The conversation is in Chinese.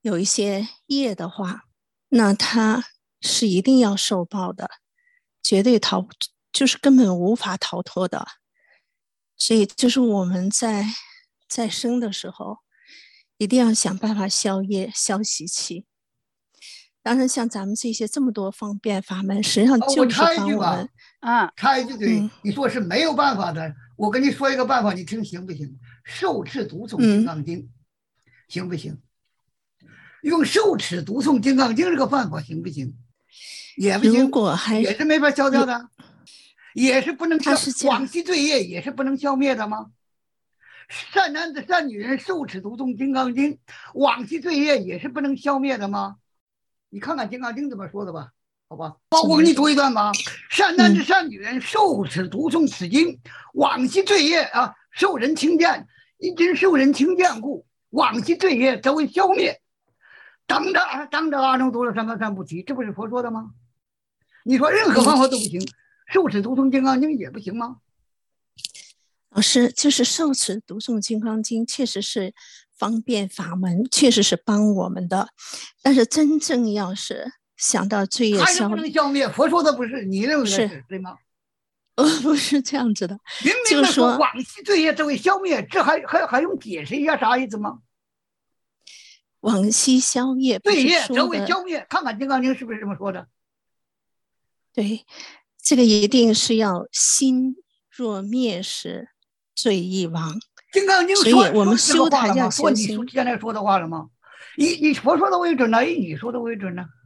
有一些业的话，那他是一定要受报的，绝对就是根本无法逃脱的。所以就是我们在生的时候，一定要想办法消业、消习气。当然，像咱们这么多方便法门，实际上我就是插一句吧， 帮我们。 插一句嘴， 嗯你说是没有办法的，我跟你说一个办法，你听行不行？受持读诵《金嗯， 刚经》，行不行？用受持读诵《金刚经》这个办法行不行？也不如行， 果还也是没法消掉如的，也是不能他消， 是这样。 往昔罪业也是不能消灭的吗？善男子、善女人受持读诵《金刚经》，往昔罪业也是不能消灭的吗？你看看《金刚经》怎么说的吧，好吧？我给你读一段吧。善男子、善女人受持读诵此经，往昔罪业受人轻贱，因受人轻贱故，往昔罪业则为消灭。当着阿耨多罗三藐三菩提，这不是佛说的吗？你说任何方法都不行，受持读诵《金刚经》也不行吗？ 老师，就是受持读诵《金刚经》，确实是方便法门，确实是帮我们的。但是真正要是想到罪业还是不能消灭。佛说的不是，你认为的是对吗？ 不是这样子的， 明明的说往昔罪业则为消灭，这还用解释一下啥意思吗？ 往昔消业不罪是业则为说的。 消灭，看看《金刚经》是不是这么说的？ 对，这个一定是要心若灭时，罪亦亡。 金刚经所以我们说这个修它要话了吗？说你修心。 现在说的话了吗？你佛说的为准呢，以你说的为准呢？